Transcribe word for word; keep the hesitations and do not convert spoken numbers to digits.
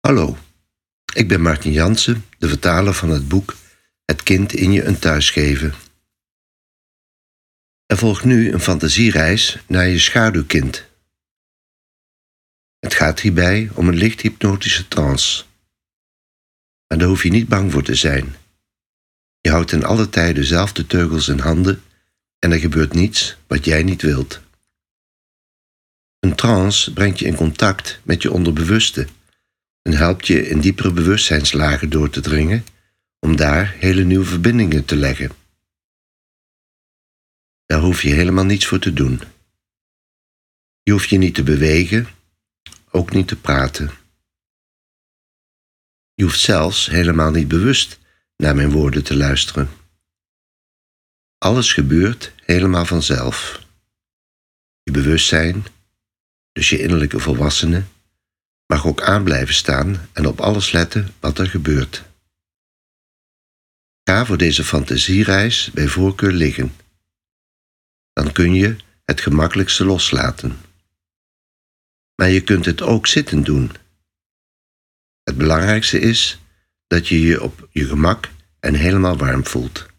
Hallo, ik ben Martin Jansen, de vertaler van het boek Het kind in je een thuis geven. Er volgt nu een fantasiereis naar je schaduwkind. Het gaat hierbij om een licht hypnotische trance. Maar daar hoef je niet bang voor te zijn. Je houdt in alle tijden zelf de teugels in handen en er gebeurt niets wat jij niet wilt. Een trance brengt je in contact met je onderbewuste en helpt je in diepere bewustzijnslagen door te dringen om daar hele nieuwe verbindingen te leggen. Daar hoef je helemaal niets voor te doen. Je hoeft je niet te bewegen, ook niet te praten. Je hoeft zelfs helemaal niet bewust naar mijn woorden te luisteren. Alles gebeurt helemaal vanzelf. Je bewustzijn, dus je innerlijke volwassene, mag ook aan blijven staan en op alles letten wat er gebeurt. Ga voor deze fantasiereis bij voorkeur liggen. Dan kun je het gemakkelijkste loslaten. Maar je kunt het ook zittend doen. Het belangrijkste is dat je je op je gemak en helemaal warm voelt.